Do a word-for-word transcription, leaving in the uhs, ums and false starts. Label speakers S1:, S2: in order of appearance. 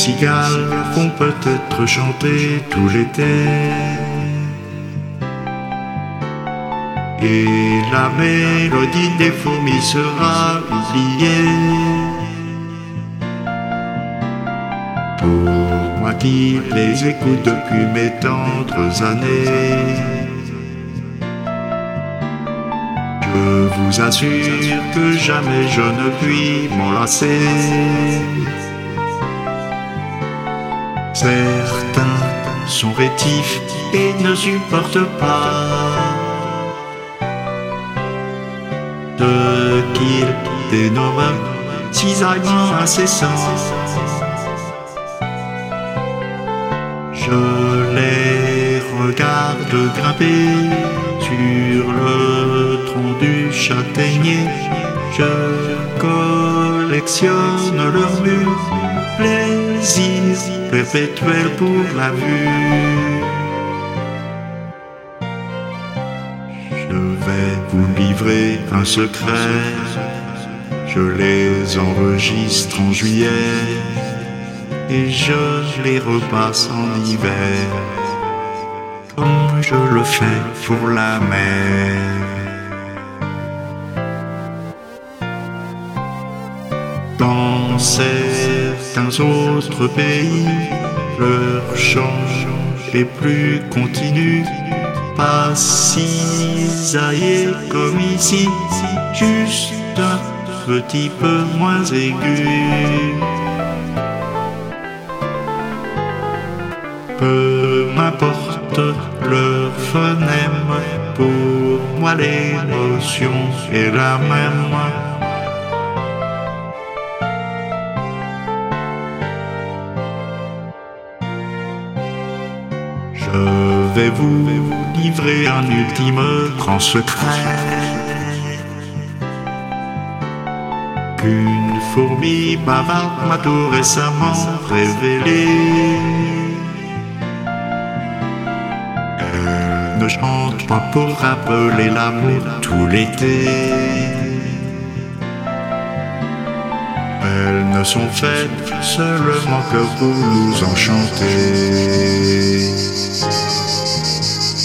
S1: cigales font peut-être chanter tout l'été. Et la mélodie des fourmis sera oubliée. Pour moi qui les écoute depuis mes tendres années, je vous assure que jamais je ne puis m'en lasser. Certains sont rétifs et ne supportent pas ce qu'ils dénomment cisaillement incessant. Je les regarde grimper sur le tronc du châtaignier. Je collectionne leurs murs, plaisir perpétuel pour la vue. Je vais vous livrer un secret, je les enregistre en juillet et je les repasse en hiver, comme je le fais pour la mer. Dans certains autres pays, leur chant est plus continu, pas cisaillé comme ici, juste un petit peu moins aigu. Peu m'importe leur phonème, pour moi l'émotion est la même. Je vais vous livrer un ultime grand secret qu'une fourmi bavarde m'a tout récemment révélé. Elle ne chante pas pour rappeler l'amour tout l'été. Elles ne sont faites seulement que pour nous enchanter.